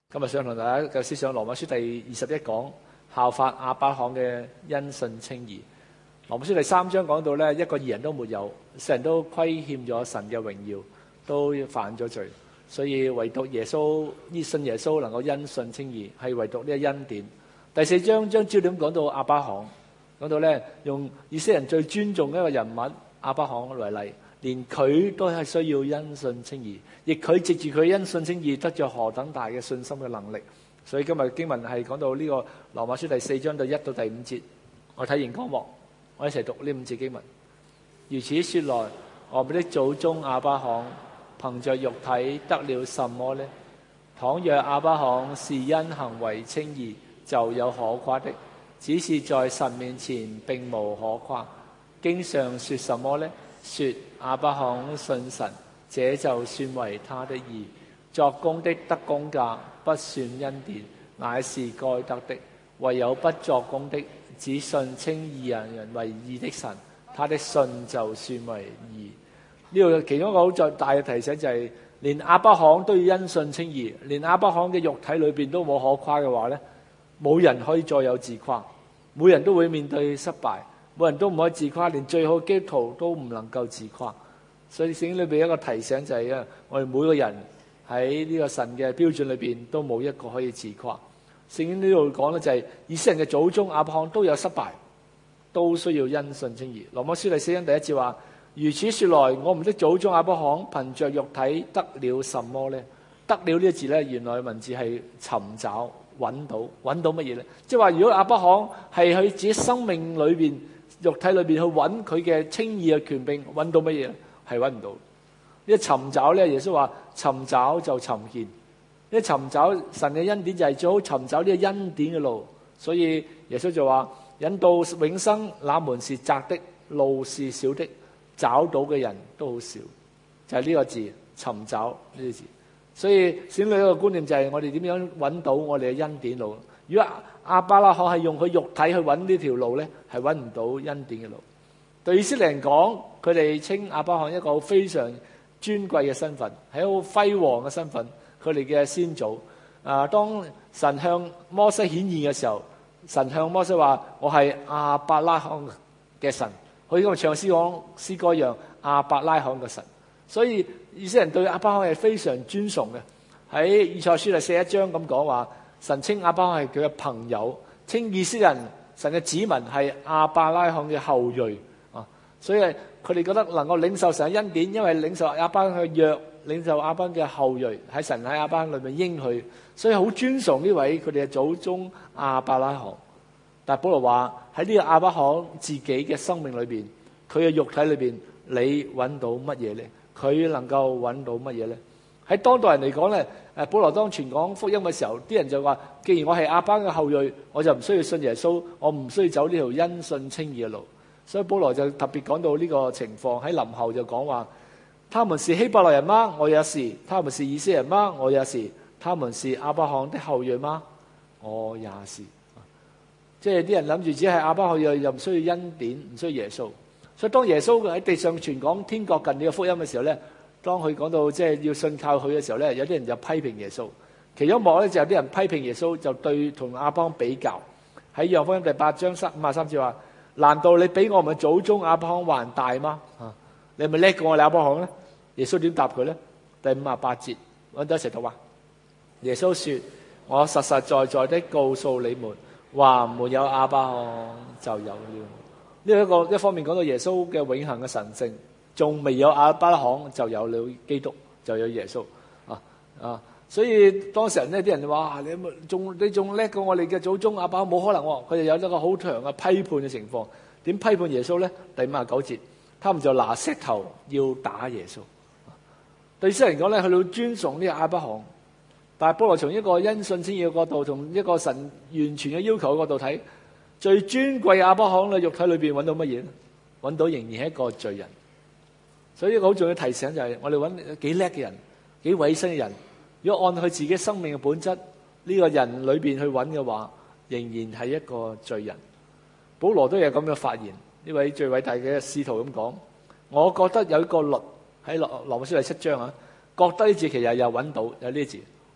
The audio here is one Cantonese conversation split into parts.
今日想同大家嘅思想羅馬書第21講效法亞巴罕嘅因信稱義。羅馬書第3章講到咧，一個義人都沒有，世人都虧欠咗神嘅榮耀，都犯咗罪，所以唯獨耶穌信耶穌能夠因信稱義，係唯獨呢個恩典。第4章將焦點講到亞巴罕，講到咧用以色列人最尊重嘅一個人物亞巴罕為例，連佢都係需要因信稱義，亦佢藉住佢因信稱義得咗何等大嘅信心嘅能力。所以今日經文係講到呢個羅馬書第4章第1到第5節，我睇完光幕，我一齊讀呢5節經文。如此說來，我們的祖宗亞巴罕憑着肉體得了什麼呢？倘若亞巴罕是因行為稱義，就有可誇的，只是在神面前並無可誇。經上說什麼呢？說亞巴罕信神，這就算為他的義。作工的得工價，不算恩典，乃是該得的。唯有不作工的，只信稱義人為義的神，他的信就算為義。呢度其中一個好大嘅提醒就係，連亞巴罕都要因信稱義，連亞巴罕嘅肉體裏邊都冇可誇嘅話呢，冇人可以再有自誇，每人都會面對失敗，每人都唔可以自誇，連最好基督徒都唔能夠自誇。所以聖經裏邊一個提醒就係我哋每個人喺呢個神嘅標準裏邊都冇一個可以自誇。聖經呢度講咧就係以色列人嘅祖宗亞巴罕都有失敗，都需要因信稱義。羅馬書第4章第1節話：如此說來，我們的祖宗亞巴罕憑着肉體得了什麼呢？得了呢個字咧，原來文字係尋找、揾到乜嘢呢？即係話如果亞巴罕係佢自己生命裏邊、肉體裏邊去揾佢嘅稱義嘅權柄，揾到乜嘢？係揾唔到。呢個尋找咧，耶穌話尋找就尋見。呢個尋找神嘅恩典就係最好尋找呢個恩典嘅路。所以耶穌就話引導永生那門是窄的，路是小的，找到嘅人都好少。就係呢個字尋找呢個字。所以聖經裏一個觀念就係我哋點樣揾到我哋嘅恩典路。如果亞伯拉罕係用佢肉體去揾呢條路咧，係揾唔到恩典嘅路。對以色列人講，佢哋稱亞巴罕一個非常尊貴嘅身份，係一個輝煌嘅身份。佢哋嘅先祖當神向摩西顯現嘅時候，神向摩西話：我係亞伯拉罕嘅神。佢今日唱詩歌一樣，亞伯拉罕嘅神。所以以色列人對亞巴罕係非常尊崇嘅。喺以賽亞書第41章咁講話，神稱亞巴罕係佢嘅朋友，稱以色列人神嘅子民係亞伯拉罕嘅後裔。所以佢哋覺得能夠領受神嘅恩典，因為領受亞巴罕嘅約，領受亞巴罕嘅後裔，喺神喺亞巴罕裏面應許，所以好尊崇呢位佢哋嘅祖宗亞伯拉罕。但係保羅話喺呢個亞巴罕自己嘅生命裏邊，佢嘅肉體裏邊，你揾到乜嘢呢？佢能夠揾到乜嘢呢？喺當代人嚟講咧，保羅當傳講福音嘅時候，啲人就話：既然我係亞巴罕嘅後裔，我就唔需要信耶穌，我唔需要走呢條因信稱義嘅路。所以保羅就特別講到呢個情況，喺臨後就講話：他們是希伯來人嗎？我也是。他們是以色列人嗎？我也是。他們是亞巴罕的後裔嗎？我也是。即係啲人諗住只係亞巴罕又唔需要恩典，唔需要耶穌。所以當耶穌喺地上傳講天國近了嘅福音嘅時候咧，當佢講到即係要信靠佢嘅時候咧，有啲人就批評耶穌。其中一幕咧就有啲人批評耶穌，就對同亞巴罕比較。喺約翰福音第8章53節話：難道你比我們祖宗亞巴罕還大嗎？你係咪叻過我哋亞巴罕咧？耶穌點答佢咧？第58節，揾到一齊讀啊！耶穌說：我實實在在的告訴你們，話沒有亞巴罕就有了。呢個一方面講到耶穌嘅永恆嘅神聖，仲未有亞巴罕就有了基督，就有耶穌所以當時呢啲人話：你仲叻過我哋嘅祖宗亞巴罕，冇可能喎！佢哋有一個好強嘅批判嘅情況。點批判耶穌呢？第59節，他們就拿石頭要打耶穌。對以色列人講咧，佢哋尊崇呢個亞巴罕，但係保羅從一個因信稱義嘅角度，從一個神完全嘅要求嘅角度睇，最尊貴亞巴罕嘅肉體裏邊揾到乜嘢？揾到仍然係一個罪人。所以一個好重要嘅提醒就係，我哋揾幾叻嘅人，幾委身嘅人，如果按佢自己生命嘅本質，呢個人裏邊去揾嘅話，仍然係一個罪人。保羅都有咁樣發言，呢位最偉大嘅使徒咁講：我覺得有一個律喺羅馬書第7章覺得呢字其實又揾到有呢字，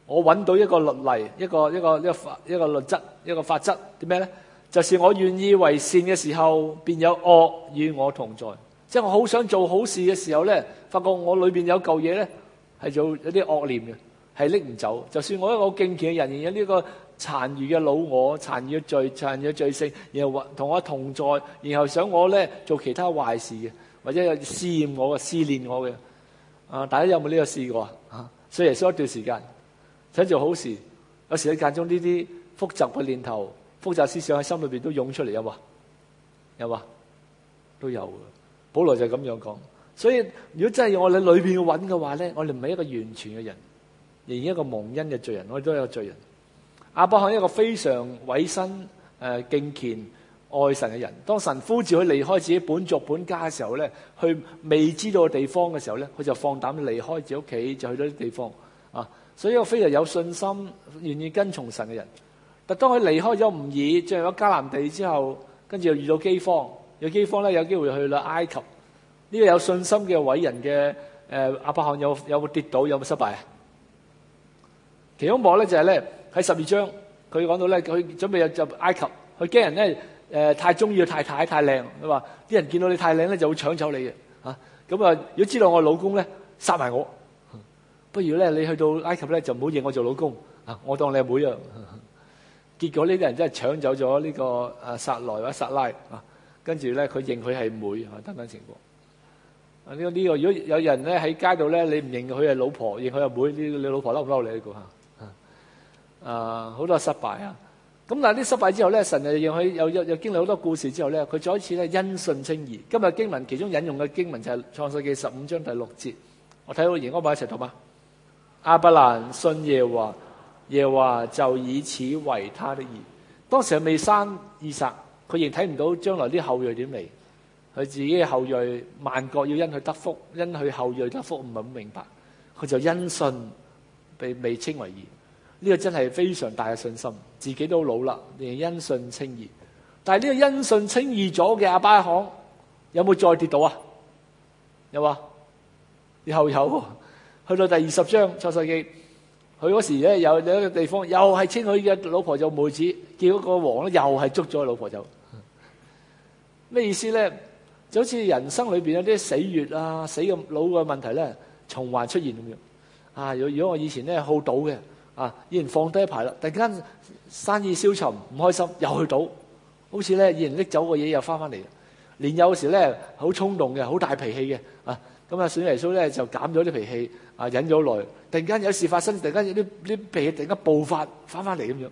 我揾到一個律例，一個律則，一個法則，點咩咧？就是我願意為善嘅時候，便有惡與我同在。即係我好想做好事嘅時候咧，發覺我裏邊有嚿嘢咧，係做一啲惡念嘅，係拎唔走。就算我一個好敬虔嘅人，仍有呢個殘餘嘅老我、殘餘嘅罪、殘餘嘅罪性，然後同我同在，然後想我咧做其他壞事嘅，或者有試驗我嘅、試煉我嘅。大家有冇呢個試過啊？所以耶穌一段時間想做好事，有時喺間中呢啲複雜嘅念頭、複雜思想喺心裏邊都湧出嚟，有嘛？都有嘅。保羅就咁樣講。所以如果真係要我哋裏邊要揾嘅話咧，我哋唔係一個完全嘅人，仍然一個蒙恩嘅罪人，我哋都係一個罪人。亞伯罕一個非常委身、敬虔、愛神嘅人。當神呼召佢離開自己本族本家嘅時候咧，去未知道嘅地方嘅時候咧，佢就放膽離開自己屋企，就去咗啲地方啊。所以一個非常有信心、願意跟從神嘅人。但當佢離開咗吾爾，進入咗迦南地之後，跟住又遇到饑荒，有饑荒咧，有機會去到埃及。呢個有信心嘅偉人嘅亞伯罕有冇跌倒，有冇失敗啊？其中一幕咧就係咧喺12章，佢講到咧佢準備入埃及，佢驚人咧太中意佢太太太靚，佢話啲人見到你太靚咧就會搶走你嘅嚇。咁啊，如果知道我老公咧殺埋我，不如咧你去到埃及咧就唔好認我做老公啊，我當你係妹啊。結果呢啲人真係搶走咗呢個撒萊或者撒拉啊，跟住咧佢認佢係妹啊，等等情況。呢個如果有人咧喺街度咧，你唔認佢係老婆，認佢係妹，你老婆嬲唔嬲你呢個嚇？好多失敗啊！咁但係啲失敗之後咧，神就讓佢又經歷好多故事之後咧，佢再一次咧因信稱義。今日經文其中引用嘅經文就係創世記15章第6節，我睇到熒光板一齊讀嘛。亞伯蘭信耶和華，耶和華就以此為他的義。當時佢未生以撒，佢仍睇唔到將來啲後裔點嚟。佢自己嘅後裔萬國要因佢得福，因佢後裔得福，唔係好明白。佢就因信被稱為義，呢個真係非常大嘅信心。自己都老啦，仍然因信稱義。但係呢個因信稱義咗嘅亞伯罕有冇再跌倒啊？有啊，又有。去到第20章創世記，佢嗰時咧有一個地方又係稱佢嘅老婆做妹子，叫嗰個王咧又係捉咗佢老婆走。咩意思咧？就好似人生裏邊有啲死穴啊、死咁老嘅問題咧，重還出現咁樣。啊，如果我以前咧好賭嘅，啊，以前放低一排啦，突然間生意消沉，唔開心，又去賭，好似咧以前拎走個嘢又翻嚟。年幼時咧好衝動嘅，好大脾氣嘅，啊，咁啊，信耶穌咧就減咗啲脾氣，啊，忍咗耐，突然間有事發生，突然間有啲脾氣突然間爆發翻嚟咁樣。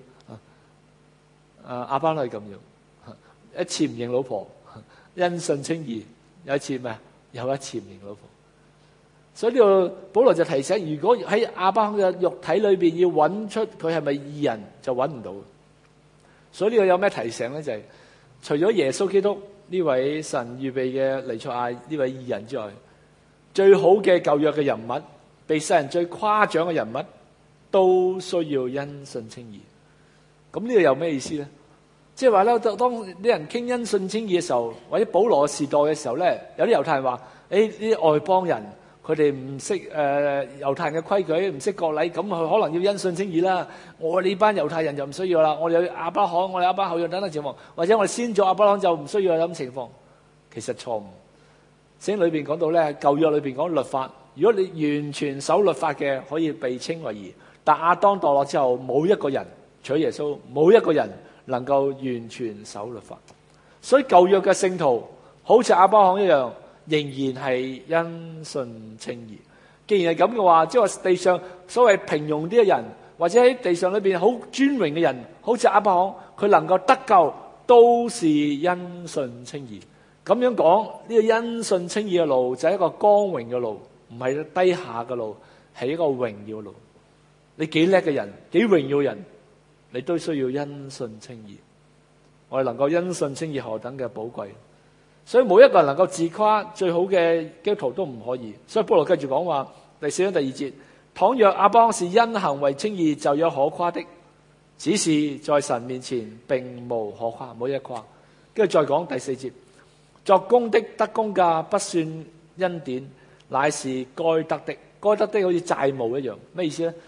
亞伯拉罕係咁樣，一次唔認老婆。因信稱義，有一次咩？有一次唔認老婆。所以呢度保羅就提醒，如果喺亞伯罕嘅肉體裏邊要揾出佢係咪義人，就揾唔到。所以呢個有咩提醒咧？就係除咗耶穌基督呢位神預備嘅彌賽亞呢位義人之外，最好嘅舊約嘅人物，被世人最誇獎嘅人物，都需要因信稱義。咁呢個有咩意思咧？即係話咧，當啲人傾因信稱義嘅時候，或者保羅時代嘅時候咧，有啲猶太人話：呢啲外邦人佢哋唔識猶太人嘅規矩，唔識國禮，咁佢可能要因信稱義啦。我哋呢班猶太人就唔需要啦。我哋有亞伯罕，我哋亞伯後裔等等情況，或者我哋先祖亞伯罕就唔需要有咁情況。其實錯誤。聖經裏邊講到咧，舊約裏邊講律法，如果你完全守律法嘅，可以被稱為義。但亞當墮落之後，冇一個人除咗耶穌，冇一個人能夠完全守律法，所以舊約嘅聖徒好似亞伯罕一樣，仍然係因信稱義。既然係咁嘅話，即係話地上所謂平庸啲嘅人，或者喺地上裏邊好尊榮嘅人，好似亞伯罕，佢能夠得救，都是因信稱義。咁樣講，呢個因信稱義嘅路就係一個光榮嘅路，唔係低下嘅路，係一個榮耀嘅路。你幾叻嘅人，幾榮耀嘅人，你都需要因信稱義。我哋能夠因信稱義何等嘅寶貴，所以冇一個人能夠自誇，最好嘅基督徒都唔可以。所以保羅繼續講話，第4章第2節，倘若亞伯罕是因行為稱義，就有可誇的，只是在神面前並無可誇，冇一誇。跟住再講第4節，作工的得工價不算恩典，乃是該得的。該得的好似債務一樣，咩意思咧？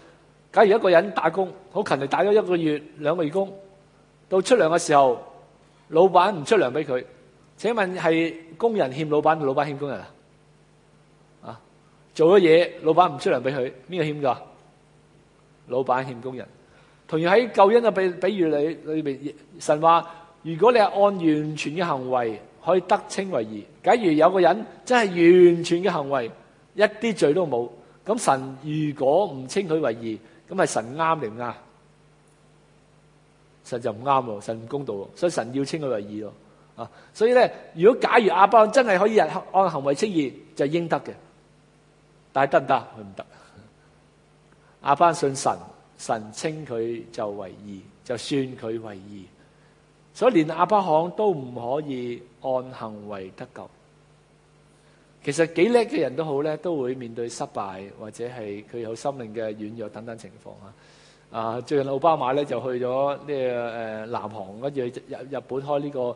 假如一個人打工好勤力，打咗1個月、2個月工，到出糧嘅時候，老闆唔出糧俾佢，請問係工人欠老闆定老闆欠工人啊？做咗嘢，老闆唔出糧俾佢，邊個欠㗎？老闆欠工人。同樣喺救恩嘅比喻裏邊，神話如果你係按完全嘅行為可以得稱為義，假如有個人真係完全嘅行為一啲罪都冇，咁神如果唔稱佢為義，咁係神啱定唔啱？神就唔啱喎，神唔公道喎，所以神要稱佢為義咯。啊，所以咧，如果假如亞伯蘭真係可以按行為稱義，就係應得嘅，但係得唔得？佢唔得。亞伯蘭信神，神稱佢就為義，就算佢為義，所以連亞伯罕都唔可以按行為得救。其實幾叻嘅人都好咧，都會面對失敗或者係佢有心靈嘅軟弱等等情況啊。最近奧巴馬咧就去咗呢個南韓，跟住日本開呢個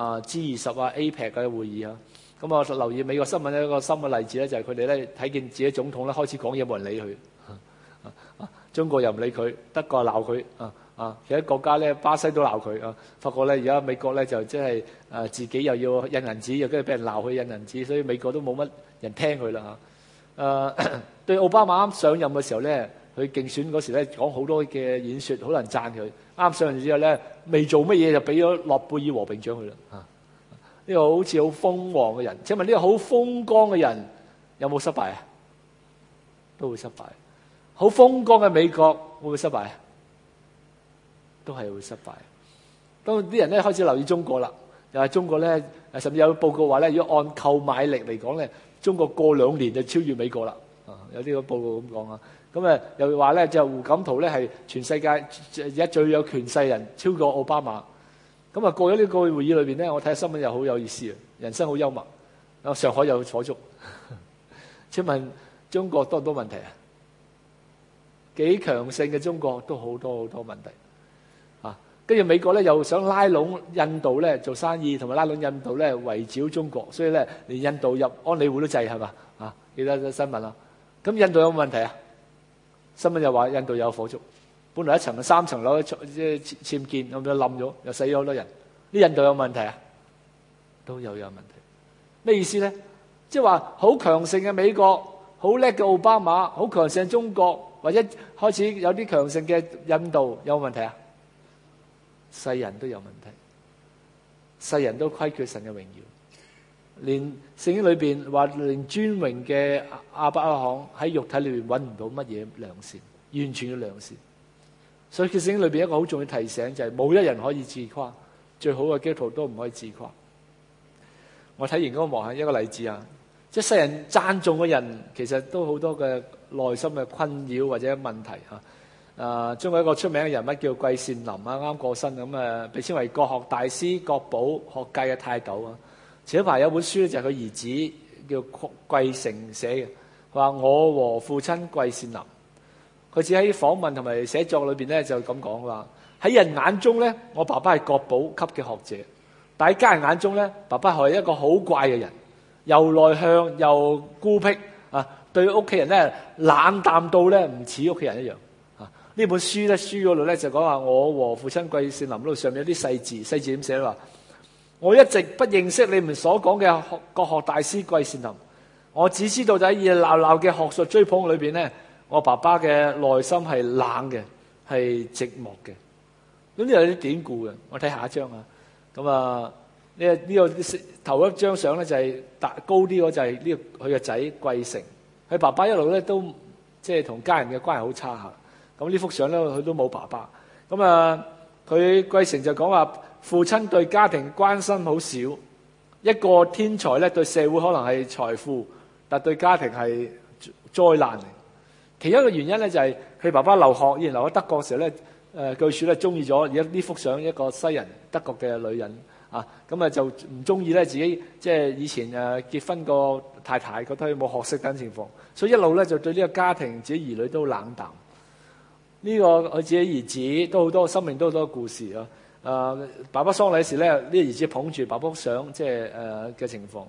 G20 APEC 嘅會議啊。咁我留意美國新聞一個新嘅例子咧，就係佢哋咧睇見自己總統咧開始講嘢，冇人理佢。中國又唔理佢，德國鬧佢其他國家咧，巴西都鬧佢發覺咧而家美國咧就即係自己又要印銀紙，又跟住俾人鬧佢印銀紙，所以美國都冇乜人聽佢啦對奧巴馬啱上任嘅時候咧，佢競選嗰時咧講好多嘅演說，好多人讚佢。啱上任之後咧，未做乜嘢就俾咗諾貝爾和平獎佢啦呢個好似好瘋狂嘅人，請問呢個好風光嘅人有冇失敗啊？都會失敗。好風光嘅美國會唔會失敗？都係會失敗。當啲人咧開始留意中國啦，又係中國咧，甚至有報告話咧，如果按購買力嚟講咧，中國過2年就超越美國啦。有啲個報告咁講啊。咁又話咧，就胡錦濤咧係全世界而家最有權勢人，超過奧巴馬。咁過咗呢個會議裏邊咧，我睇下新聞又好有意思啊，人生好幽默。上海又火燭，請問中國多唔多問題啊？幾強盛嘅中國都好多問題跟住美國咧又想拉攏印度咧做生意，同埋拉攏印度咧圍剿中國，所以咧連印度入安理會都制，係嘛記得新聞啦。咁印度有冇問題啊？新聞又話印度有火燭，本來3層樓即係僭建咁樣冧咗，又死咗好多人。呢印度有問題啊？都有問題。咩意思咧？即係話好強盛嘅美國，好叻嘅奧巴馬，好強盛嘅中國，或者開始有啲強盛嘅印度有冇問題啊？世人都有問題，世人都虧缺神嘅榮耀。連聖經裏邊話，連尊榮嘅亞伯拉罕喺肉體裏邊揾唔到乜嘢良善，完全嘅良善。所以聖經裏邊一個好重要提醒就係，冇一人可以自誇，最好嘅基督徒都唔可以自誇。我睇完嗰個幕係一個例子啊，即係世人讚頌嘅人，其實都好多嘅內心嘅困擾或者問題中國一個出名嘅人物叫季羨林啱過身咁被稱為國學大師、國寶學界嘅泰斗前一排有本書咧，就係佢兒子叫季承寫嘅，佢話我和父親季羨林，佢只喺訪問同埋寫作裏邊咧就咁講話，喺人眼中咧，我爸爸係國寶級嘅學者，但喺家人眼中咧，爸爸係一個好怪嘅人，又內向又孤僻對屋企人咧冷淡到咧唔似屋企人一樣呢本書咧，書嗰度咧就講話我和父親季羨林，嗰度上面有啲細字點寫咧話，我一直不認識你們所講嘅國學大師季羨林，我只知道就喺熱鬧鬧嘅學術追捧裏邊咧，我爸爸嘅內心係冷嘅，係寂寞嘅。咁呢度有啲典故嘅，我睇下一張咁呢個頭一張相咧就係高啲嗰就係呢個佢嘅仔季承，佢爸爸一路咧都即係同家人嘅關係好差下。咁呢幅相咧，佢都冇爸爸。佢季承就講話，父親對家庭關心好少。一個天才咧，對社會可能係財富，但對家庭係災難嚟。其中一個原因咧，就係佢爸爸留學，以前留喺德國嘅時候咧，據說咧中意咗而家呢幅相一個西人德國嘅女人就唔中意咧自己即係以前結婚個太太，覺得佢冇學識等情況，所以一路咧就對呢個家庭、自己兒女都冷淡。呢個佢自己兒子都好多生命都好多故事爸爸喪禮時咧，呢個兒子捧住爸爸相即係嘅情況。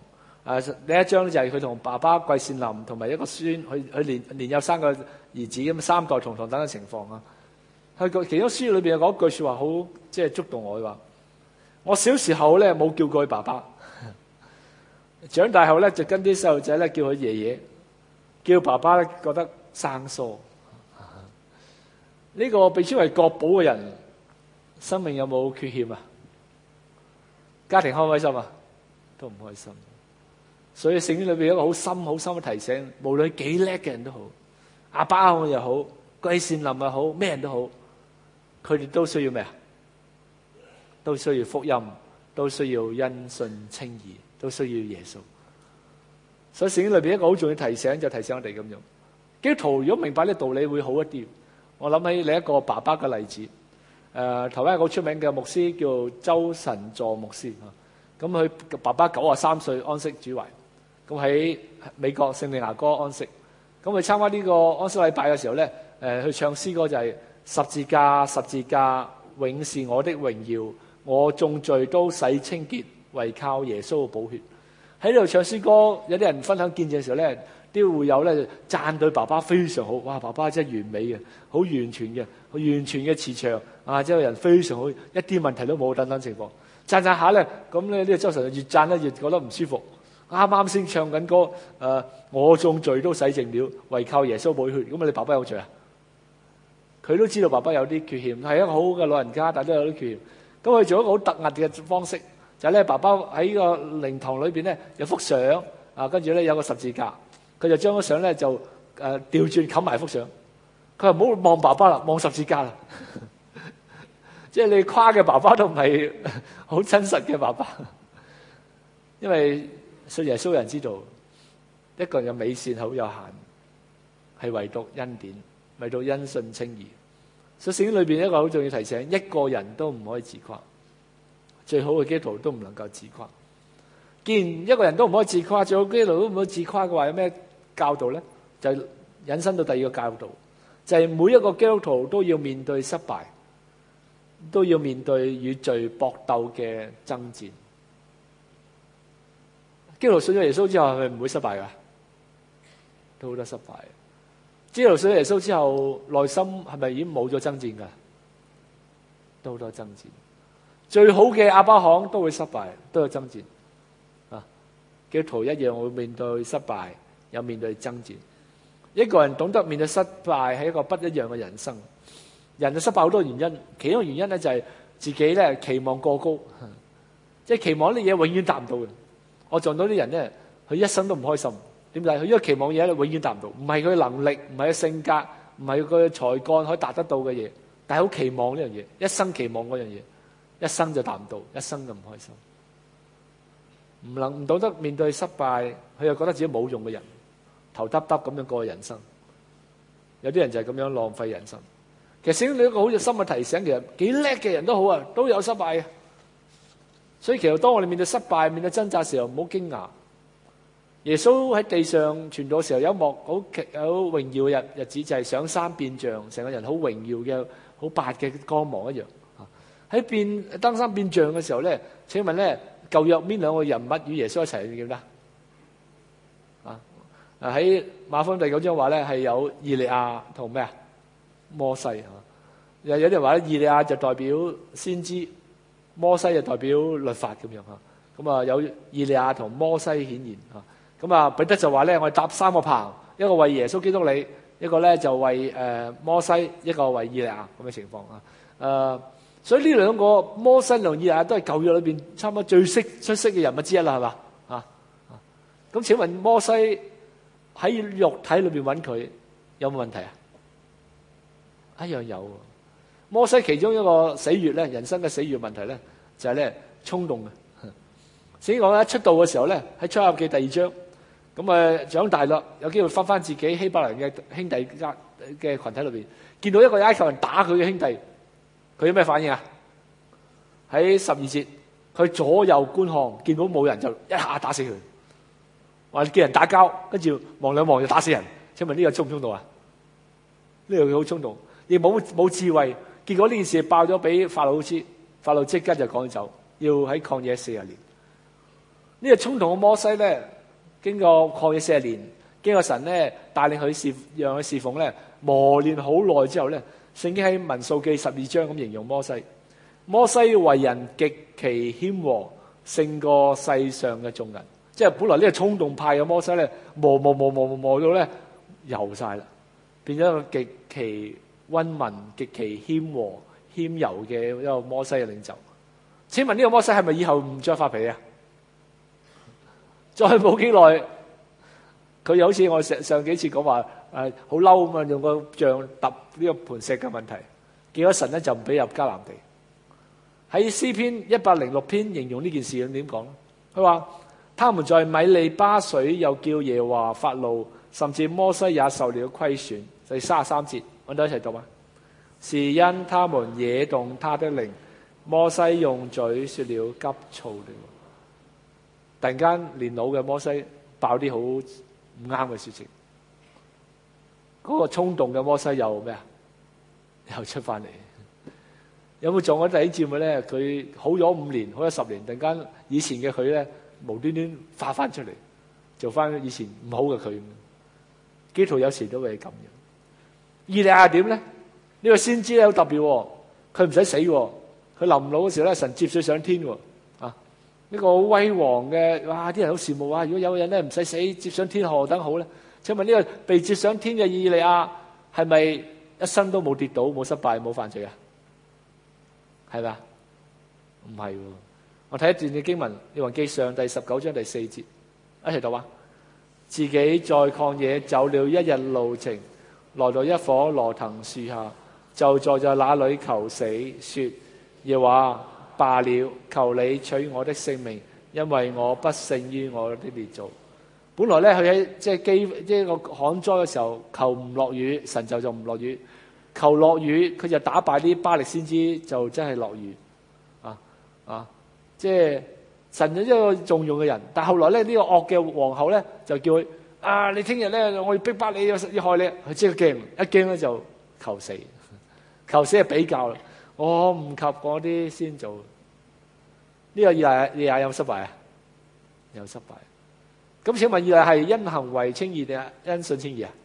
另一章咧就係佢同爸爸季善林同埋一個孫，佢年幼生個兒子咁三代同堂等嘅情況啊。佢其中書裏邊有講一句説話好即係觸動我，話我小時候咧冇叫過佢爸爸，長大後咧就跟啲細路仔咧叫佢爺爺，叫爸爸咧覺得生疏。呢個被稱為國寶嘅人，生命有冇缺陷啊？家庭開唔開心啊？都唔開心。所以聖經裏邊有一個好深好深嘅提醒，無論幾叻嘅人都好，亞伯拉罕又好，季善林又好，咩人都好，佢哋都需要咩啊？都需要福音，都需要因信稱義，都需要耶穌。所以聖經裏邊一個好重要提醒，就提醒我哋咁樣。基督徒如果明白呢個道理會好一啲。我諗起另一個爸爸嘅例子，台灣一個好出名嘅牧師叫周神助牧師啊。咁佢爸爸93歲安息主懷，咁喺美國聖地牙哥安息。咁佢參加呢個安息禮拜嘅時候咧，去唱詩歌就係十字架，十字架，永是我的榮耀，我眾罪都洗清潔，唯靠耶穌嘅寶血。喺呢度唱詩歌，有啲人分享見證嘅時候咧，都會有咧讚對爸爸非常好，哇！爸爸真係完美嘅，好完全嘅，好完全嘅慈祥啊！即係人非常好，一啲問題都冇等等情況。讚下咧，咁咧呢個周神越讚咧越覺得唔舒服。啱啱先唱緊歌，我眾罪都洗淨了，唯靠耶穌寶血。咁你爸爸有罪啊？佢都知道爸爸有啲缺陷，係一個好好嘅老人家，但都有啲缺陷。咁佢做一個好突兀嘅方式，就係咧爸爸喺個靈堂裏邊咧有幅相啊，跟住咧有個十字架，佢就將個相咧就調轉冚埋幅相。佢話唔好望爸爸啦，望十字架啦。即係你誇嘅爸爸都唔係好真實嘅爸爸，因為信耶穌人知道一個人嘅美善好有限，係唯獨恩典，唯獨因信稱義。所以聖經裏邊一個好重要提醒，一個人都唔可以自誇，最好嘅基督徒都唔能夠自誇。既然一個人都唔可以自誇，最好基督徒都唔可以自誇嘅話，有咩教導咧？就引申到第二個教導，就係每一個基督徒都要面對失敗，都要面對與罪搏鬥嘅爭戰。基督徒信咗耶穌之後係咪唔會失敗噶？都好多失敗。基督徒信咗耶穌之後，內心係咪已經冇咗爭戰噶？都好多爭戰。最好嘅亞伯拉罕都會失敗，都有爭戰。啊，基督徒一樣會面對失敗，有面對爭戰。一個人懂得面對失敗，係一個不一樣嘅人生。人嘅失敗好多原因，其中一個原因咧就係自己咧期望過高，即係期望啲嘢永遠達唔到嘅。我撞到啲人咧，佢一生都唔開心。點解？佢因為期望嘢咧永遠達唔到，唔係佢能力，唔係佢性格，唔係佢才幹可以達得到嘅嘢，但係好期望呢樣嘢，一生期望嗰樣嘢，一生就達唔到，一生就唔開心。唔懂得面對失敗，佢又覺得自己冇用嘅人，頭耷耷咁樣過人生。有啲人就係咁樣浪費人生。其實聖經裏一個好有深嘅提醒，其實幾叻嘅人都好啊，都有失敗嘅。所以其實當我哋面對失敗、面對掙扎嘅時候，唔好驚訝。耶穌喺地上傳道嘅時候，有一幕好榮耀嘅日子，就係上山變像，成個人好榮耀嘅、好白嘅光芒一樣。喺登山變像嘅時候咧，請問咧舊約邊兩個人物與耶穌一齊？你記唔記得？喺馬可福音第9章話咧係有以利亞同咩啊？摩西。有啲人話咧，以利亞就代表先知，摩西就代表律法咁樣嚇。咁啊有以利亞同摩西顯現嚇。咁啊彼得就話咧，我哋搭3個棚，一個為耶穌基督你，一個咧就為摩西，一個為以利亞咁嘅情況啊。所以呢兩個摩西同以利亞都係舊約裏邊差唔多最出色嘅人物之一啦，係嘛啊？咁請問摩西喺肉體裏邊揾佢有冇問題啊？一樣有。摩西其中一個死穴咧，人生嘅死穴問題咧，就係咧衝動嘅。聖經講咧，出道嘅時候咧，喺出埃及記第2章，咁長大啦，有機會翻自己希伯來嘅兄弟嘅群體裏邊，見到一個埃及人打佢嘅兄弟，佢有咩反應啊？喺12節，佢左右觀看，見到冇人就一下打死佢。話見人打交，跟住望兩望就打死人。請問呢個衝唔衝動啊？呢個好衝動，亦冇智慧。結果呢件事爆咗俾法老知，法老即刻就趕走，要喺曠野40年。呢個衝動嘅摩西咧， 經過曠野40年，經過神咧帶領佢讓佢侍奉咧磨練好耐之後咧，聖經喺民數記12章咁形容摩西。摩西為人極其謙和，勝過世上嘅眾人。即係本來呢個衝動派嘅摩西咧，磨到咧油晒啦，變咗一個極其溫文、極其謙和、謙柔嘅一個摩西嘅領袖。請問呢個摩西係咪以後唔再發脾氣啊？再冇幾耐，佢又好似我上幾次講話好嬲咁啊，用個杖揼呢個磐石嘅問題，結果神咧就唔俾入迦南地。喺詩篇106篇形容呢件事點講咧？佢話他們在米利巴水又叫耶和華發怒，甚至摩西也受了虧損。第33節，我哋一齊讀啊！是因他們惹動他的靈，摩西用嘴說了急躁了。突然間年老嘅摩西爆啲好唔啱嘅事情，嗰個衝動嘅摩西又咩啊？又出翻嚟。有冇做我弟兄姊妹咧？佢好咗5年，好咗10年，突然間以前嘅佢咧無端端化翻出嚟，做翻以前唔好嘅佢。基督徒有時都會咁樣。以利亞點咧？呢個先知咧好特別，佢唔使死，佢臨老嘅時候咧，神接佢上天喎。呢個好威煌嘅，哇！啲人好羨慕啊！如果有人咧唔使死，接上天何等好咧？請問呢個被接上天嘅以利亞係咪一生都冇跌倒、冇失敗、冇犯罪啊？係咪啊？唔係喎。我睇一段嘅經文，《列王記上》第19章第4節，一齊讀啊！自己在曠野走了1日路程，來到一棵羅藤樹下，就坐在那裏求死，說：耶和華，罷了，求你取我的性命，因為我不勝於我的列祖。本來咧，佢喺即係個旱災嘅時候求唔落雨，神就唔落雨；求落雨，佢就打敗啲巴力先知，就真係落雨。即係神一個重用嘅人，但係後來咧呢個惡嘅皇后咧就叫佢你聽日咧我要逼迫你，要害你，佢即係驚，一驚咧就求死，求死係比較啦。我唔及嗰啲先做，呢個以利亞有失敗啊？有失敗。咁請問以利亞係因行為稱義定係因信稱義啊？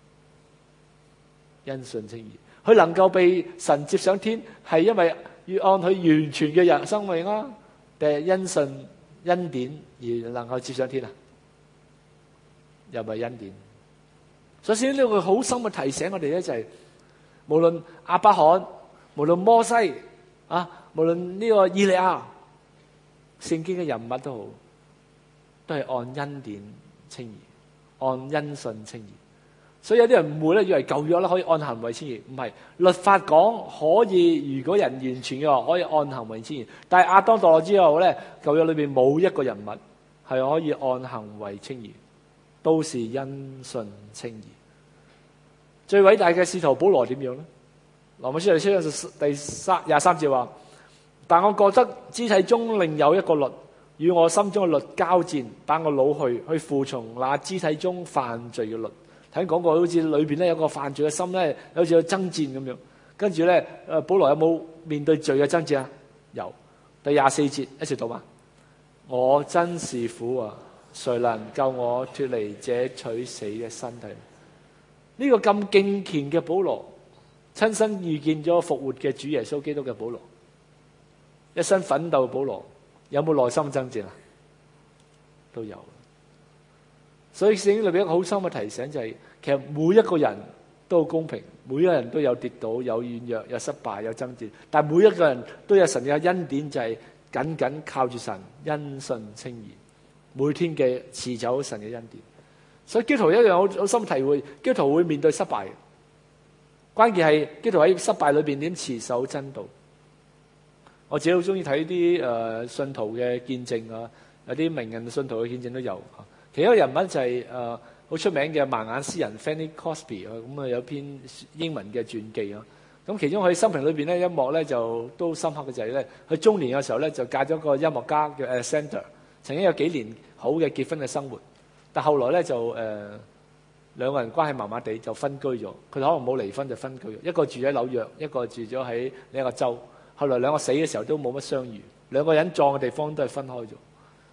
因信稱義，佢能夠被神接上天，係因為要按佢完全嘅人生命啊，定係因信恩典而能夠接上天啊？又唔係恩典。所以呢個好深嘅提醒我哋咧，就係無論亞伯罕，無論摩西無論呢個以利亞，聖經嘅人物都好，都係按恩典稱義，按因信稱義。所以有啲人誤會咧，以為舊約咧可以按行為稱義，唔係。律法講可以，如果人完全嘅話，可以按行為稱義。但係亞當墮落之後咧，舊約裏邊冇一個人物係可以按行為稱義，都是因信稱義。最偉大嘅使徒保羅點樣咧？羅馬書第23節話：但我覺得肢體中另有一個律，與我心中嘅律交戰，把我擄去服從那肢體中犯罪嘅律。睇講過，好似裏邊咧有個犯罪嘅心咧，好似有爭戰咁樣。跟住咧，保羅有冇面對罪嘅爭戰啊？有。第24節一齊讀嘛。我真是苦啊！誰能救我脫離這取死嘅身體？呢個咁敬虔嘅保羅，親身遇見咗復活嘅主耶穌基督嘅保羅，一生奮鬥嘅保羅，有冇內心爭戰啊？都有。所以聖經裏邊一個好深嘅提醒就係，其實每一個人都好公平，每一個人都有跌倒、有軟弱、有失敗、有爭戰，但係每一個人都有神嘅恩典，就係緊緊靠住神，因信稱義，每天嘅持守神嘅恩典。所以基督徒一樣好深體會，基督徒會面對失敗，關鍵係基督徒喺失敗裏邊點持守真道。我自己好中意睇啲信徒嘅見證啊，有啲名人信徒嘅見證都有。其中一個人物就係好出名嘅盲眼詩人 Fanny Crosby 咁啊，有篇英文嘅傳記啊。咁其中佢生平裏邊咧一幕咧就都深刻嘅就係咧，佢中年嘅時候咧就嫁咗個音樂家叫 Alexander，曾經有幾年好嘅結婚嘅生活，但後來咧就兩個人關係麻麻地就分居咗。佢可能冇離婚就分居咗，一個住喺紐約，一個住咗喺另一個州。後來兩個死嘅時候都冇乜相遇，兩個人葬嘅地方都係分開咗。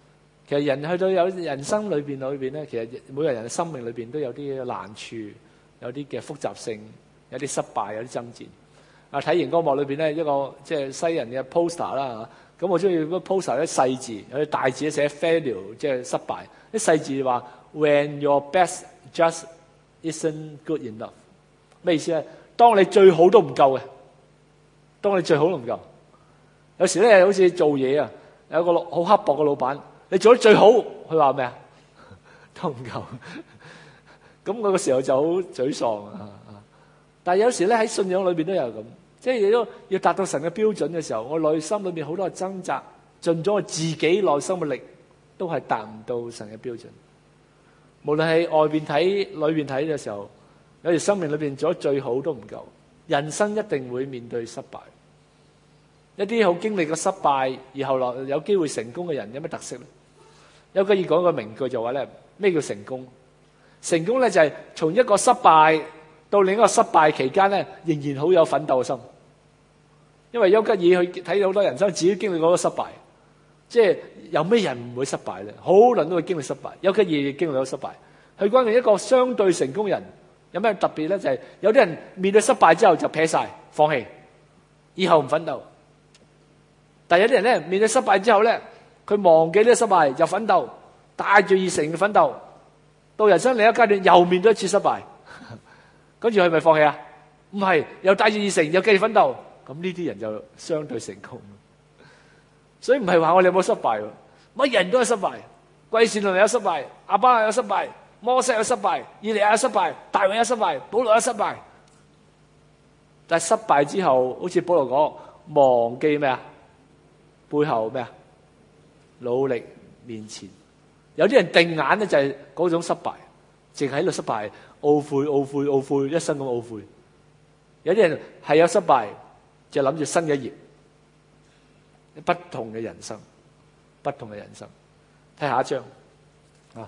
其實人去到有人生裏邊咧，其實每個人嘅生命裏邊都有啲難處，有啲嘅複雜性，有啲失敗，有啲爭戰。睇熒光幕裏邊咧，一個即係西人嘅 poster 啦，咁我中意嗰 poster 啲細字，有啲大字寫 failure， 即係失敗。啲細字話 when your best just isn't good enough， 咩意思咧？當你最好都唔夠嘅，當你最好都唔夠。有時咧好似做嘢啊，有個好刻薄嘅老闆。你做得最好，佢話咩啊？都唔夠，咁嗰個時候就好沮喪啊！但係有時咧喺信仰裏邊都有咁，即係你都要達到神嘅標準嘅時候，我內心裏邊好多嘅掙扎，盡咗我自己內心嘅力，都係達唔到神嘅標準。無論係外邊睇、裏邊睇嘅時候，有時生命裏邊做得最好都唔夠，人生一定會面對失敗。一啲好經歷過失敗而後來有機會成功嘅人有咩特色咧？有個要講個名句就話咧，咩叫成功？成功咧就係從一個失敗到另一個失敗期間咧，仍然好有奮鬥嘅心。因為丘吉爾去睇到好多人生自己經歷過個失敗，即係有咩人唔會失敗咧？好多人都會經歷失敗。丘吉爾亦經歷咗失敗。佢關於一個相對成功人有咩特別咧？就係有啲人面對失敗之後就撇晒放棄，以後唔奮鬥。但係有啲人咧面對失敗之後咧，佢忘記呢個失敗，又奮鬥，帶住熱誠嘅奮鬥，到人生另一階段又面對一次失敗，跟住佢咪放棄啊？唔係，又帶住熱誠，又繼續奮鬥，咁呢啲人就相對成功。所以唔係話我哋有冇失敗，乜人都有失敗，季羨林有失敗，亞伯拉罕有失敗，摩西有失敗，以利亞有失敗，大衛有失敗，保羅有失敗。但係失敗之後，好似保羅講，忘記咩啊？背後咩啊？努力面前。有啲人定眼咧就係嗰種失敗，淨係喺度失敗，懊悔懊悔懊悔，一生咁懊悔。有啲人係有失敗，就諗住新嘅一頁，不同嘅人生，不同嘅人生。睇下一章啊，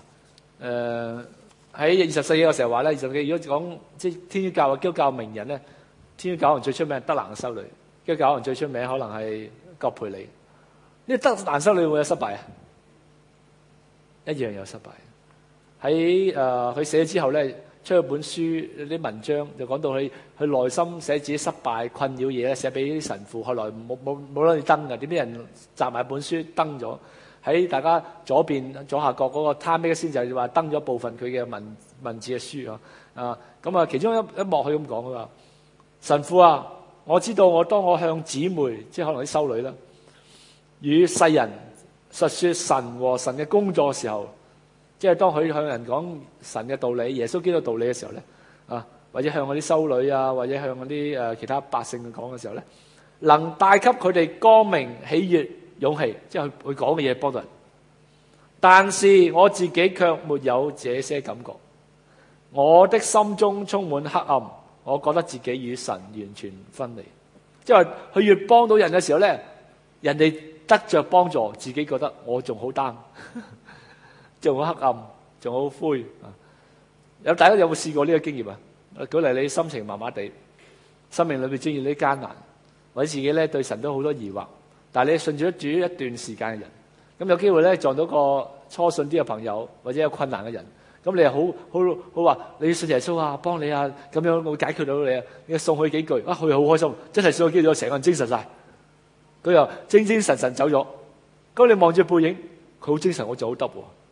喺24嘅時候話咧，24如果講即係天主教或基督教名人咧，天主教可能最出名德蘭嘅修女，基督教可能最出名可能係葛培理。呢德蘭修女會有失敗啊？一樣有失敗。喺佢寫之後咧，出咗本書啲文章就講到佢內心寫自己失敗困擾嘢咧，寫俾啲神父，後來冇攞去登嘅，點知人集埋本書登咗喺大家左下角嗰個 Time Magazine先就話登咗部分佢嘅文字嘅書啊。咁啊，其中一幕佢咁講佢話：神父啊，我知道當我向姊妹，即係可能啲修女啦，與世人述說神和神嘅工作嘅時候，即係當佢向人講神嘅道理、耶穌基督道理嘅時候咧，或者向嗰啲修女啊，或者向嗰啲其他百姓講嘅時候咧，能帶給佢哋光明、喜悅、勇氣，即係佢講嘅嘢幫到人。但是我自己卻沒有這些感覺，我的心中充滿黑暗，我覺得自己與神完全分離。即係話佢越幫到人嘅時候咧，人哋得着幫助，自己覺得我仲好 down，仲好黑暗，仲好灰。大家有冇試過呢個經驗啊？舉例你心情麻麻地，生命裏面出現啲艱難，或者自己咧對神都好多疑惑，但係你信咗主一段時間嘅人，咁有機會咧撞到個初信啲嘅朋友，或者有困難嘅人，咁你又好話你要信耶穌啊，幫你啊，咁樣會解決到你啊，你送佢幾句，佢又好開心，真係信咗基督，成個人精神晒。佢又精精神神走咗，咁你望住背影，佢好精神，我就好得喎，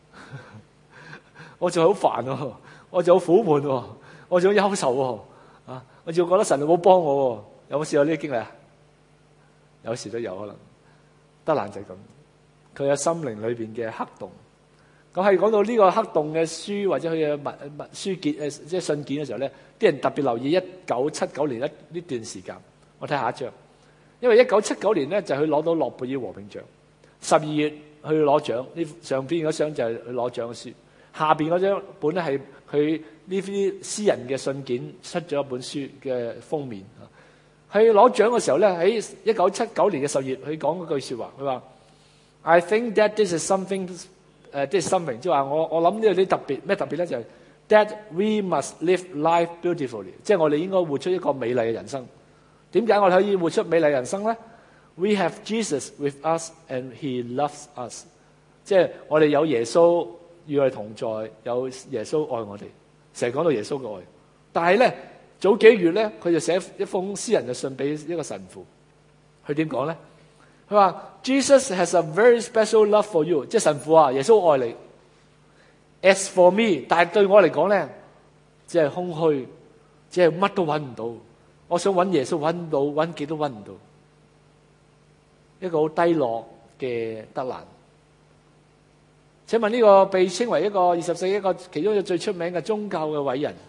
我就好煩喎，我就好苦悶喎，我就好憂愁喎，我就覺得神冇幫我喎。有冇試過呢啲經歷啊？有時都有可能。德蘭就係咁，佢有心靈裏邊嘅黑洞。咁係講到呢個黑洞嘅書或者佢嘅書件即係信件嘅時候咧，啲人特別留意1979年呢段時間。我睇下一章。因為1979年咧就佢攞到諾貝爾和平獎，12月去攞獎。呢上邊嗰張就係佢攞獎嘅書，下邊嗰張本咧係佢呢啲私人嘅信件出咗一本書嘅封面。佢攞獎嘅時候咧，喺1979年嘅10月，佢講嗰句説話，佢話 ：I think that this is something， this is something， 即係話我諗呢有啲特別咩特別咧？就係 that we must live life beautifully， 即係我哋應該活出一個美麗嘅人生。點解我哋可以活出美麗人生咧？We have Jesus with us and He loves us。 即係我哋有耶穌與我哋同在，有耶穌愛我哋，成日講到耶穌嘅愛。但係咧早幾月咧，佢就寫一封私人嘅信俾一個神父。佢點講咧？佢話 Jesus has a very special love for you， 即係神父啊，耶穌愛你。As for me， 但係對我嚟講咧，只係空虛，只係乜都揾唔到。我想揾耶穌揾唔到，揾極都揾唔到。一個好低落嘅德蘭。請問呢個被稱為一個20世紀一個其中一個最出名嘅宗教嘅偉人，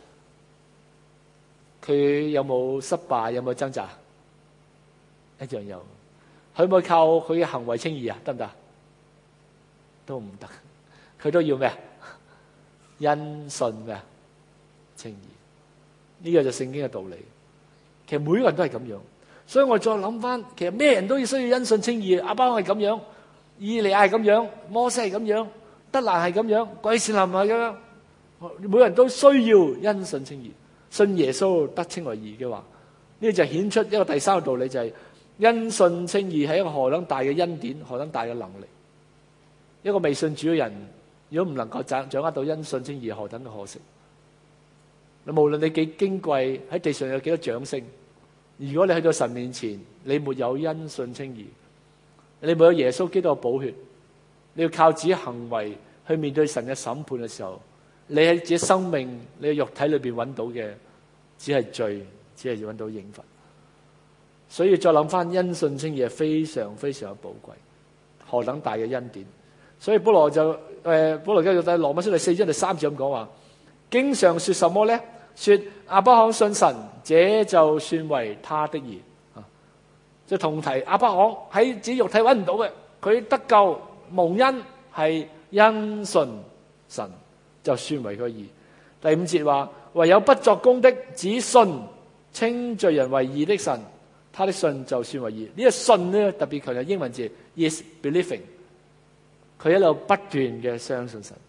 佢有冇失敗？有冇掙扎？一樣有。佢可唔可以靠佢嘅行為稱義啊？得唔得？都唔得。佢都要咩啊？因信咩啊？稱義。呢個就聖經嘅道理。其實每個人都係咁樣。所以我再諗翻，其實咩人都要需要因信稱義。亞伯拉罕係咁樣，以利亞係咁樣，摩西係咁樣，德蘭係咁樣，貴士林係咁樣。每個人都需要因信稱義，信耶穌得稱為義嘅話，呢就顯出一個第三個道理，就係因信稱義係一個何等大嘅恩典，何等大嘅能力。一個未信主嘅人，如果唔能夠掌握到因信稱義，何等嘅可惜。無論你幾矜貴，喺地上有幾多掌聲，如果你去到神面前，你沒有因信稱義，你沒有耶穌基督嘅寶血，你要靠自己行為去面對神嘅審判嘅時候，你喺自己生命、你嘅肉體裏邊揾到嘅，只係罪，只係要揾到刑罰。所以再諗翻因信稱義係非常非常嘅寶貴，何等大嘅恩典。所以保羅就保羅繼續睇羅馬書第4章第3節咁講話，經上說什麼咧？說亞伯拉罕信神，這就算為他的義。就同題亞伯拉罕喺自己肉體揾唔到嘅，佢得救蒙恩係因信神，就算為佢義。第5節話，唯有不作工的，只信稱罪人為義的神，他的信就算為義。呢個信咧特別強調英文字 is believing， 佢一路不斷嘅相信神。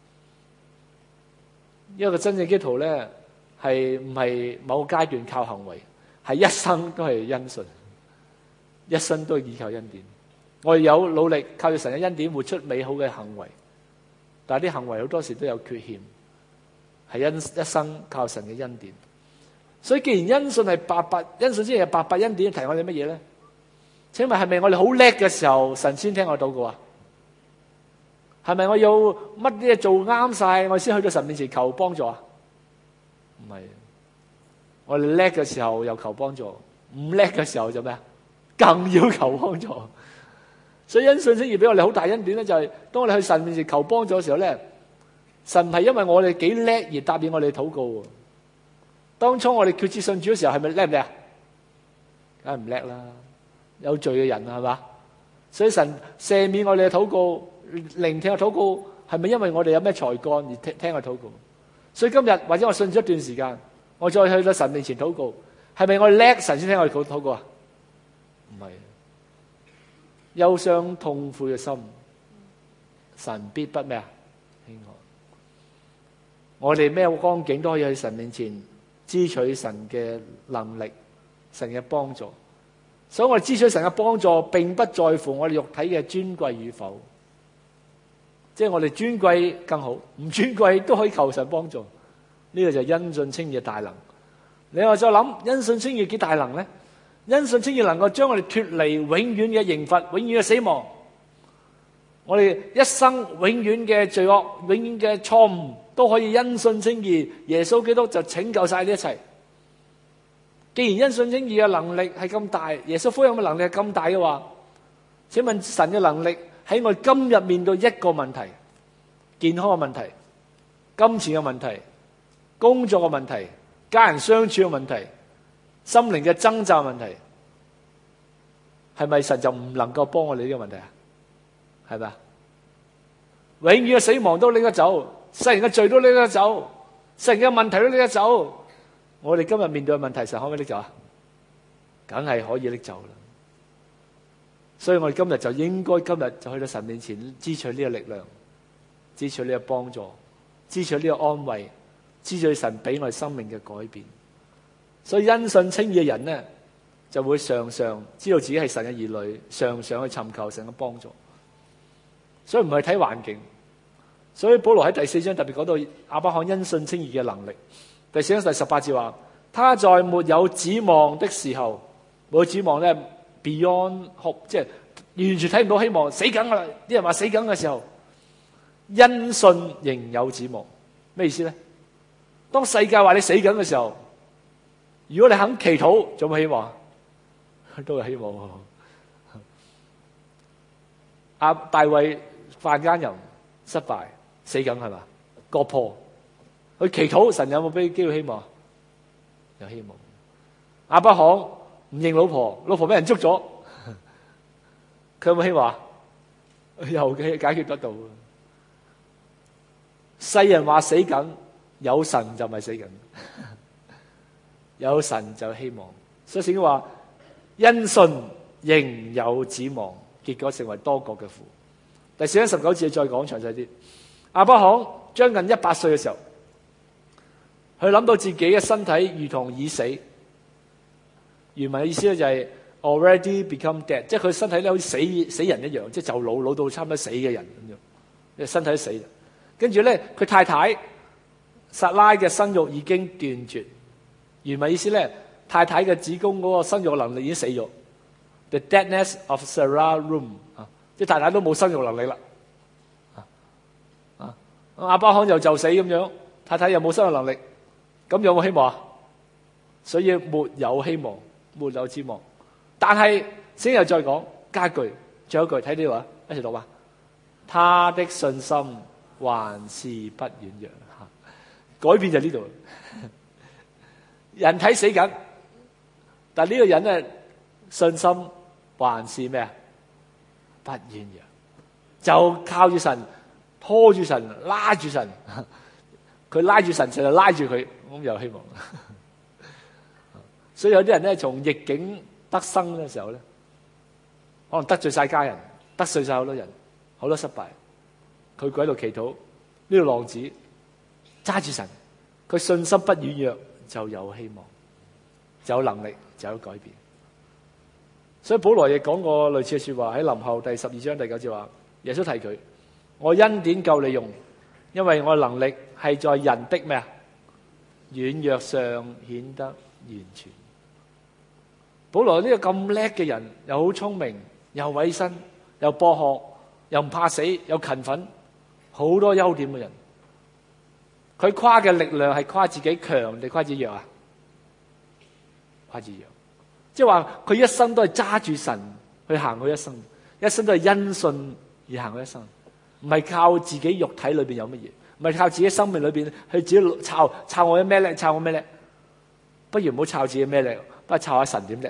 一個真正基督徒咧，係唔係某個階段靠行為，係一生都係因信，一生都係依靠恩典。我哋有努力靠住神嘅恩典活出美好嘅行為，但係啲行為好多時都有缺陷，係一生靠神嘅恩典。所以既然因信係白白，因信先係白白恩典，提我哋乜嘢咧？請問係咪我哋好叻嘅時候，神先聽我禱告啊？係咪我要乜嘢做啱晒，我先去到神面前求幫助啊？唔係，我哋叻嘅時候又求幫助，唔叻嘅時候就咩啊？更要求幫助。所以因信稱義俾我哋好大恩典咧，就係當我哋去神面前求幫助嘅時候咧，神唔係因為我哋幾叻而答應我哋禱告。當初我哋決志信主嘅時候，係咪叻唔叻啊？梗係唔叻啦，有罪嘅人係嘛？所以神赦免我哋嘅禱告，聆聽我禱告，係咪因為我哋有咩才幹而聽我禱告？所以今日或者我信咗一段時間，我再去到神面前禱告，係咪我哋叻神先聽我哋禱告啊？唔係，憂傷痛悔嘅心，神必不咩啊？輕看。我哋咩光景都可以喺神面前支取神嘅能力、神嘅幫助。所以我哋支取神嘅幫助，並不在乎我哋肉體嘅尊貴與否。即係我哋尊貴更好，唔尊貴都可以求神幫助。呢個就係因信稱義嘅大能。你話再諗，因信稱義幾大能咧？因信稱義能夠將我哋脫離永遠嘅刑罰、永遠嘅死亡。我哋一生永遠嘅罪惡、永遠嘅錯誤，都可以因信稱義。耶穌基督就拯救晒呢一切。既然因信稱義嘅能力係咁大，耶穌福音嘅能力係咁大嘅話，請問神嘅能力喺我哋今日面對一個問題：健康嘅問題、金錢嘅問題、工作嘅問題、家人相處嘅問題、心靈嘅掙扎問題，係咪神就唔能夠幫我哋呢個問題啊？係咪啊？永遠嘅死亡都拎得走，世人嘅罪都拎得走，世人嘅問題都拎得走。我哋今日面對嘅問題，神可唔可以拎走啊？梗係可以拎走啦。所以我哋今日就應該今日就去到神面前支取呢個力量，支取呢個幫助，支取呢個安慰，支取神俾我哋生命嘅改變。所以因信稱義嘅人呢，就會常常知道自己係神嘅兒女，常常去尋求神嘅幫助。 所以唔係睇環境。所以保羅喺第4章特別講到亞伯拉罕因信稱義嘅能力。第4章第18節話，他在沒有指望的時候，冇指望咧 ，beyond hope， 即係完全睇唔到希望，死梗啦！啲人話死梗嘅時候，因信仍有指望。咩意思咧？當世界話你死梗嘅時候，如果你肯祈禱，仲有冇希望？都係希望。大衛犯奸淫失敗，死梗係嘛？割破，佢祈禱，神有冇俾機會希望？有希望。亞伯拉罕唔認老婆，老婆俾人捉咗，佢有冇希望？又解決得到。世人話死梗，有神就咪死梗，有神就希望。所以聖經話因信仍有指望，結果成為多國嘅父。第4章19節再講詳細啲。亞伯拉罕將近100歲嘅時候，佢諗到自己嘅身體如同已死。原文嘅意思咧就係 already become dead， 即係佢身體咧好似死人一樣，即係就老到差唔多死嘅人咁樣，因為身體都死啦。跟住咧，佢太太撒拉嘅生育已經斷絕。原文意思咧，太太嘅子宮嗰個生育能力已經死咗。The deadness of Sarah's womb， 即係太太都冇生育能力啦。亞伯拉罕又就死咁樣，太太又冇生育能力，咁有冇希望啊？所以沒有希望，沒有指望。但係先又再講加句，最後一句睇呢度啊，一齊讀吧。他的信心還是不軟弱。改變就呢度。人體死緊，但呢個人咧信心還是咩啊？不軟弱，就靠住神，拖住神，拉住神。佢拉住神，神就拉住佢，咁有希望。所以有啲人咧從逆境得生嘅時候咧，可能得罪晒家人，得罪晒好多人，好多失敗。佢喺度祈禱，呢個浪子揸住神，佢信心不軟弱，就有希望，就有能力，就有改變。所以保羅亦講過類似嘅說話，喺林後第12章第9節話，耶穌提佢：我恩典夠你用，因為我能力係在人的咩啊軟弱上顯得完全。保羅呢個咁叻嘅人，又好聰明，又委身，又博學，又唔怕死，又勤奮，好多優點嘅人。佢誇嘅力量係誇自己強定誇自己弱啊？誇自己弱，即係話佢一生都係揸住神去行佢一生，一生都係因信而行佢一生，唔係靠自己肉體裏邊有乜嘢，唔係靠自己生命裏邊去自己抄我咩叻，抄我咩叻，不如唔好抄自己咩叻，不如抄下神點叻。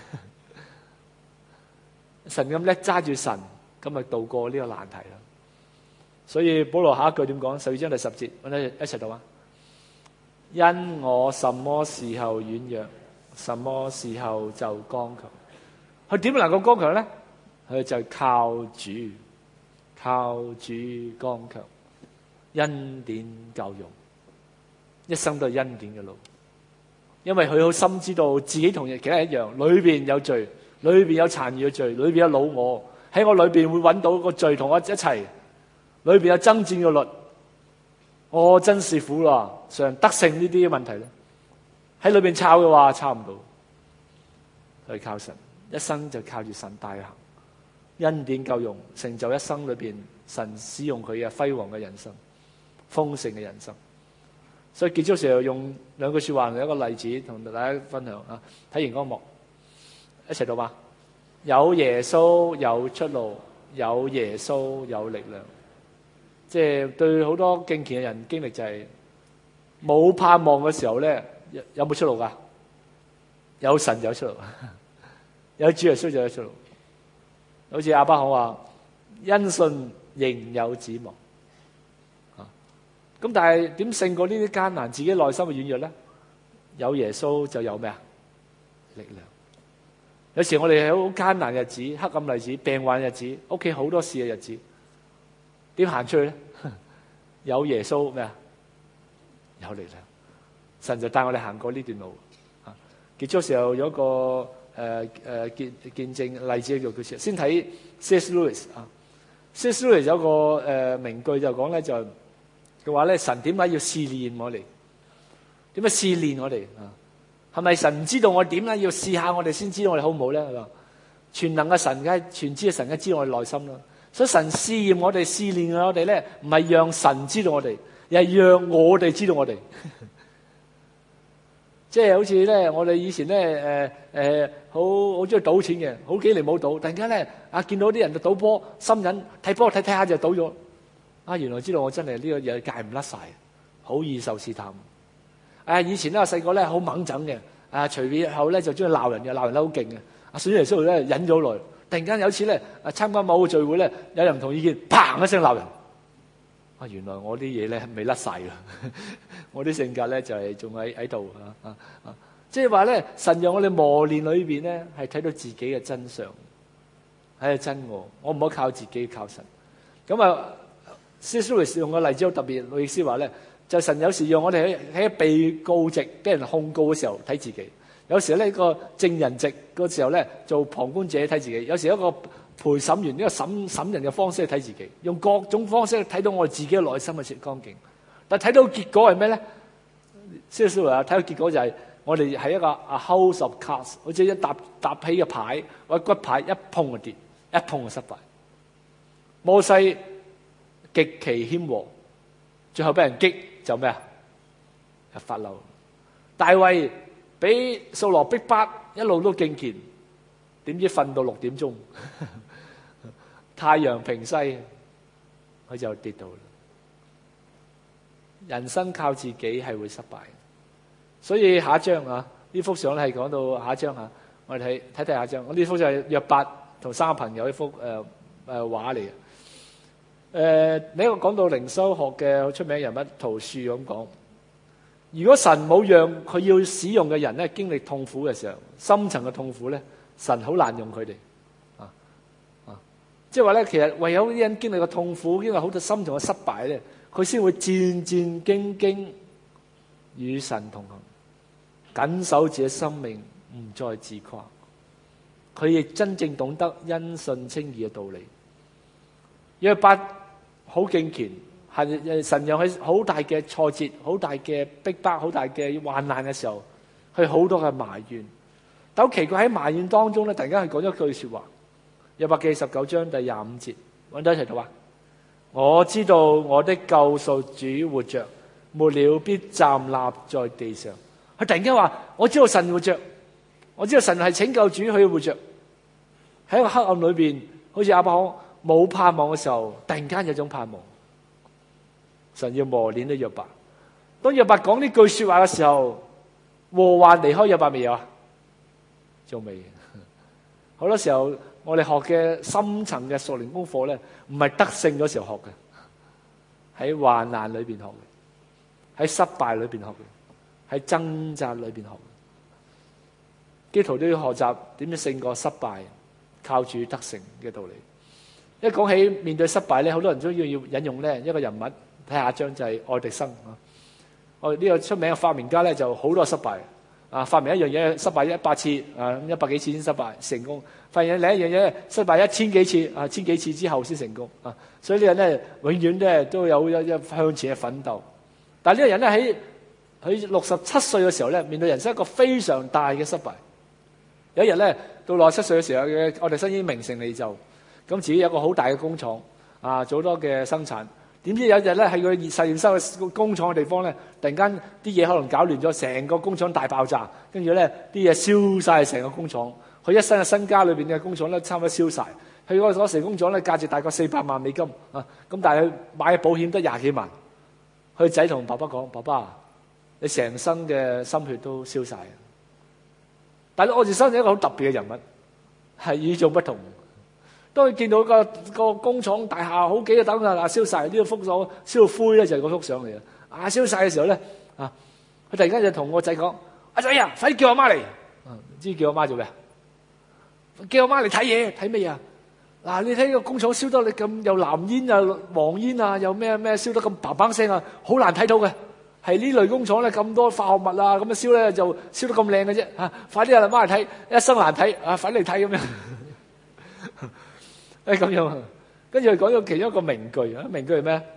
神咁叻，揸住神，咁咪度過呢個難題啦。所以保羅下一句點講？12章第10節，我哋一齊讀啊！因我什麼時候軟弱，什麼時候就剛強。佢點能夠剛強咧？佢就靠主，靠主剛強，恩典夠用，一生都係恩典嘅路。因為佢好深知道自己同其他人一樣，裏邊有罪，裏邊有殘餘嘅罪，裏邊有老我喺我裏邊會揾到個罪同我一齊。裏邊有爭戰嘅律，我真是苦啦！常得勝呢啲問題咧，喺裏邊抄嘅話抄唔到，係靠神，一生就靠住神帶行，恩典夠用，成就一生裏邊神使用佢嘅輝煌嘅人生，豐盛嘅人生。所以結束時候用兩句說話嚟一個例子同大家分享啊！睇完嗰幕，一齊讀吧。有耶穌有出路，有耶穌有力量。即係對好多敬虔嘅人經歷就係冇盼望嘅時候咧，有冇出路噶？有神就有出路，有主耶穌就有出路。好似亞伯拉罕話：因信仍有指望。咁但係點勝過呢啲艱難？自己內心嘅軟弱咧，有耶穌就有咩啊？力量。有時我哋喺好艱難嘅日子、黑暗日子、病患日子、屋企好多事嘅日子。點行出去咧？有耶穌咩啊？有力量，神就帶我哋行過呢段路。結束時候有一個見證例子叫佢先睇 C.S. Lewis 啊， C.S. Lewis 有個名句就講咧，就佢話咧，神點解要試煉我哋？點解試煉我哋啊？係咪神唔知道我點咧？要試下我哋先知道我哋好唔好咧？係嘛？全能嘅神梗係全知嘅神梗係知道我哋內心啦。所以神試驗我哋、試煉我哋咧，唔係讓神知道我哋，而係讓我哋知道我哋。即係好似咧，我哋以前咧好中意賭錢嘅，好幾年冇賭，突然間咧見到啲人就賭波，心癮睇波睇下就賭咗。原來知道我真係呢個嘢戒唔甩晒，好易受試探。以前咧我細個咧好猛整嘅，隨便後咧就中意鬧人嘅，鬧人得好勁嘅。信耶穌咧忍咗耐，突然間有一次咧參加某個聚會咧，有人唔同意見，砰一聲鬧人。原來我啲嘢咧未甩晒㗎，我啲性格咧就係仲喺度即係話咧，神讓我哋磨練裏邊咧，係睇到自己嘅真相，係真我唔好靠自己，靠神。咁C.S. Lewis 用個例子好特別，路易斯話咧，就神有時讓我哋喺被告席俾人控告嘅時候睇自己，有時呢個證人席嗰時候咧做旁觀者睇自己，有時一個陪審員呢個審人嘅方式去睇自己，用各種方式去睇到我哋自己內心嘅光景。但睇到結果係咩咧？C.S. Lewis 睇到結果就係我哋係一個 house of cards， 好似一搭起嘅牌或者骨牌，一碰就跌，一碰就失敗。摩西極其謙和，最後俾人擊就咩啊？發嬲。大衛俾掃羅逼迫，一路都敬虔，點知瞓到6點鐘，太陽平西，佢就跌到啦。人生靠自己係會失敗，所以下一章呢幅相咧係講到下一章我哋睇下一章。呢幅就係約伯同3個朋友一幅畫嚟嘅。呢個講到靈修學嘅出名人物陶恕咁講，如果神冇讓佢要使用嘅人咧經歷痛苦嘅時候，深層嘅痛苦咧，神好難用佢哋。即係話咧，其實唯有啲人經歷過痛苦，經歷好多深層嘅失敗咧，佢先會戰戰兢兢與神同行，謹守自己生命，唔再自誇。佢亦真正懂得因信稱義嘅道理。約伯好敬虔，係神讓佢好大嘅挫折、好大嘅逼迫、好大嘅患難嘅時候，佢好多嘅埋怨。但好奇怪喺埋怨當中咧，突然間佢講咗一句說話。約伯記19章第25節，揾到一齊讀啊！我知道我的救贖主活着，末了必站立在地上。佢突然間話：我知道神活着，我知道神係拯救主，佢活着。喺一個黑暗裏邊，好似亞伯罕冇盼望嘅時候，突然間有種盼望。神要磨練啲約伯。當約伯講呢句說話嘅時候，禍患離開約伯未有啊？仲未。好多時候我哋學嘅深層嘅屬靈功課咧，唔係得勝嗰時候學嘅，喺患難裏邊學嘅，喺失敗裏邊學嘅，喺掙扎裏邊學嘅。基督徒都要學習點樣勝過失敗，靠主得勝嘅道理。一講起面對失敗咧，好多人都要引用咧一個人物，睇下一章就係愛迪生啊。呢個出名嘅發明家咧，就好多失敗。發明一樣嘢失敗100次，100幾次先失敗成功。發現另一樣嘢失敗1000幾次，1000幾次之後先成功。所以呢個人咧永遠咧都有向前嘅奮鬥。但係呢個人咧喺佢67歲嘅時候咧，面對人生一個非常大嘅失敗。有一日咧到67歲嘅時候，愛迪生已經名成利就，咁自己有個好大嘅工廠做好多嘅生產。點知有一日咧喺佢實驗室嘅工廠嘅地方咧，突然間啲嘢可能搞亂咗，成個工廠大爆炸，跟住咧啲嘢燒晒成個工廠。佢一生嘅身家裏邊嘅工廠咧，差唔多燒晒。佢嗰時工廠咧價值大概400萬美金咁但係佢買嘅保險得20幾萬。佢仔同爸爸講：爸爸，你成身嘅心血都燒晒。但係愛迪生係一個好特別嘅人物，係與眾不同。當佢見到個工廠大廈好幾個等燒晒，呢個幅相燒到灰咧，就係嗰幅相嚟嘅。燒晒嘅時候咧，佢突然間就同個仔講：阿仔啊，快啲叫阿媽嚟。知叫阿媽做咩？叫阿媽嚟睇嘢，睇咩啊？嗱，你睇個工廠燒得你咁，又藍煙啊、黃煙啊，又咩燒得咁砰砰聲啊，好難睇到嘅。係呢類工廠咧，咁多化學物啊，咁樣燒咧就燒得咁靚嘅啫。快啲阿媽嚟睇，一生難睇，快啲嚟睇咁樣。咁樣， 跟住佢講咗其中一個名句啊，名句係咩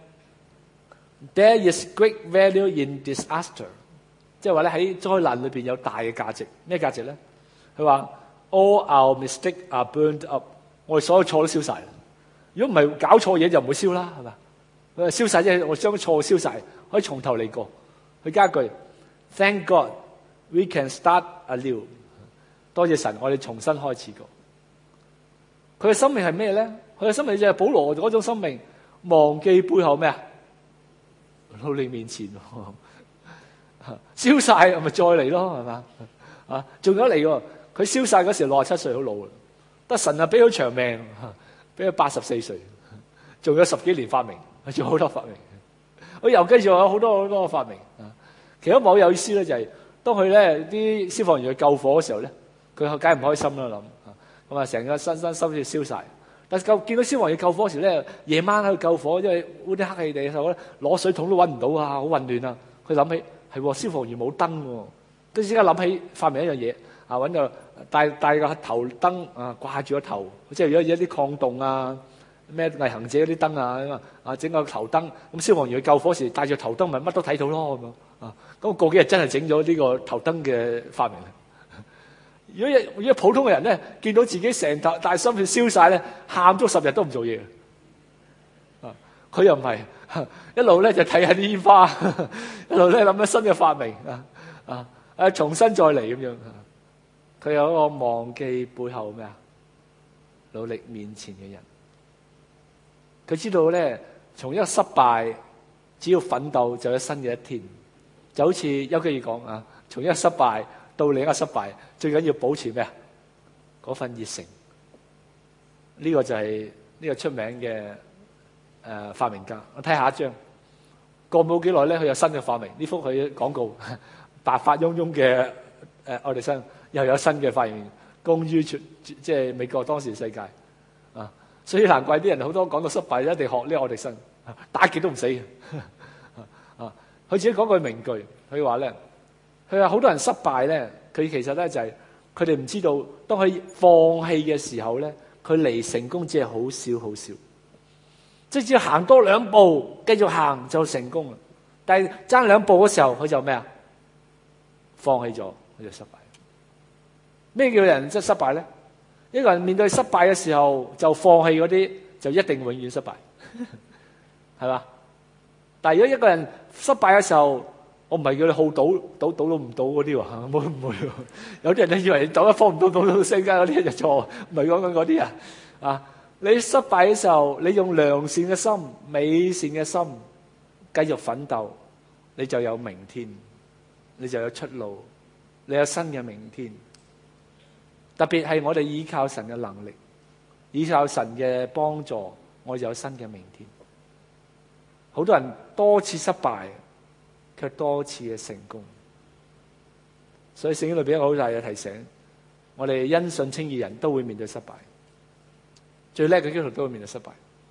？There is great value in disaster， 即係話咧喺災難裏邊有大嘅價值。咩價值咧？佢話 All our mistakes are burned up， 我哋所有錯都燒晒。如果唔係搞錯嘢就唔會燒啦，係嘛？佢話燒晒即係我將錯燒晒，可以從頭嚟過。佢加一句 Thank God we can start anew， 多謝神，我哋重新開始過。佢嘅生命係咩咧？佢嘅生命就係保羅嗰種生命，忘記背後咩啊？到你面前，燒晒咪再嚟咯，係嘛？啊，仲有嚟喎！佢燒晒嗰時67歲，好老啦。得神啊，俾佢長命，俾佢84歲，仲有10幾年發明，仲有好多發明。我又跟住有好多發明。其中某有意思咧，就係當佢咧啲消防員去救火嘅時候咧，佢梗係唔開心啦諗。咁啊，成個身心燒晒。但係見到消防員救火時咧，夜晚喺度救火，因為烏啲黑氣地嘅時候咧，攞水桶都揾唔到啊，好混亂啊。佢諗起係消防員冇燈喎，都即刻諗起發明一樣嘢啊，揾個帶個頭燈啊，掛住個頭，即係如果有一啲礦洞啊、咩毅行者嗰啲燈啊，整個頭燈。咁消防員去救火時帶住頭燈，咪乜都睇到咯咁樣啊。咁過幾日真係整咗呢個頭燈嘅發明。如果普通嘅人咧，見到自己成大心血燒晒咧，喊足10日都唔做嘢。啊，佢又唔係，一路咧就睇下啲煙花，一路咧諗緊新嘅發明重新再嚟咁樣。佢有一個忘記背後咩啊？努力面前嘅人。佢知道咧，從一個失敗，只要奮鬥就有新嘅一天。就好似丘吉爾講啊，從一個失敗到另一個失敗，最緊要保持咩啊？嗰份熱誠。呢個就係呢個出名嘅發明家。我睇下一張，過冇幾耐咧，佢有新嘅發明。呢幅佢廣告，白髮翁翁嘅愛迪生又有新嘅發明，功於即係美國當時世界啊。所以難怪啲人好多講到失敗一定學呢個愛迪生，打極都唔死嘅。佢自己講句名句，佢話咧，佢話好多人失敗咧，佢其實咧就係佢哋唔知道，當佢放棄嘅時候咧，佢離成功只係好少好少，即係只要行多2步，繼續行就成功啦。但係爭2步嘅時候，佢就咩啊？放棄咗，佢就失敗。咩叫人即係失敗咧？一個人面對失敗嘅時候就放棄嗰啲，就一定永遠失敗，係嘛？但係如果一個人失敗嘅時候，我唔係叫你好賭到唔到嗰啲喎，唔會。有啲人你以為你賭一方唔到到勝家嗰啲就錯，唔係講緊嗰啲啊！你失敗嘅時候，你用良善嘅心、美善嘅心繼續奮鬥，你就有明天，你就有出路，你有新嘅明天。特別係我哋依靠神嘅能力，依靠神嘅幫助，我就有新嘅明天。好多人多次失敗，卻多次嘅成功。所以聖經裏邊一個好大嘅提醒，我哋因信稱義人都會面對失敗，最叻嘅基督徒都會面對失敗。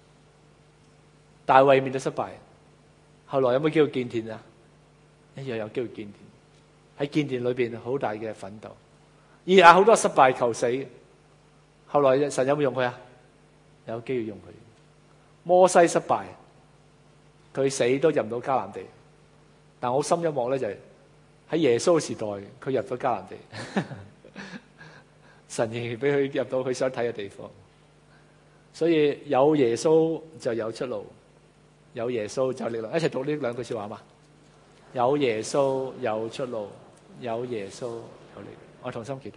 大衛面對失敗，後來有冇機會見田啊？一樣有機會見田。喺見田裏邊好大嘅奮鬥。而家好多失敗求死，後來神有冇用佢啊？有機會用佢。摩西失敗，佢死都入唔到迦南地。但我好深一幕咧，就係喺耶穌時代，佢入咗迦南地，神仍然俾佢入到佢想睇嘅地方。所以有耶穌就有出路，有耶穌就有力量。一齊讀呢2句說話嘛？有耶穌有出路，有耶穌有力量。我同心祈禱，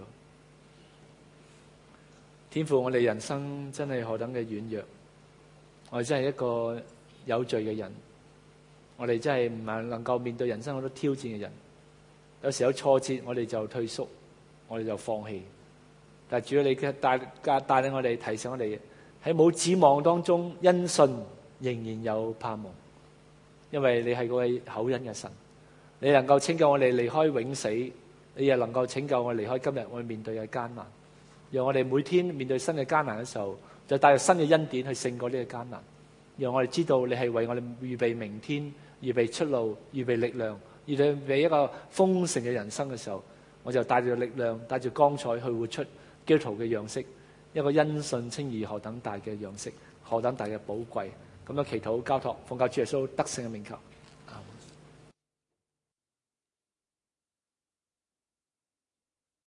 天父，我哋人生真係何等嘅軟弱，我哋真係一個有罪嘅人，我哋真係唔係能夠面對人生好多挑戰嘅人。有時有挫折，我哋就退縮，我哋就放棄。但係主要你嘅帶領我哋，提醒我哋喺冇指望當中，因信仍然有盼望，因為你係嗰位厚恩嘅神，你能夠拯救我哋離開永死。你又能夠拯救我離開今日我哋面對嘅艱難，讓我哋每天面對新嘅艱難嘅時候，就帶入新嘅恩典去勝過呢個艱難。讓我哋知道你係為我哋預備明天、預備出路、預備力量，預備一個豐盛嘅人生嘅時候，我就帶住力量、帶住光彩去活出基督徒嘅樣式，一個因信稱義何等大嘅樣式。 何等大嘅寶貴。咁樣祈禱交託，奉靠主耶穌得勝嘅名求。